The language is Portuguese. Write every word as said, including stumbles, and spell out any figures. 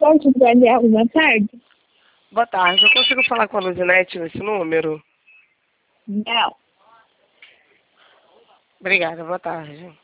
Ponte Daniel, boa tarde. Boa tarde. Eu consigo falar com a Luzinete nesse número? Não. Obrigada. Boa tarde.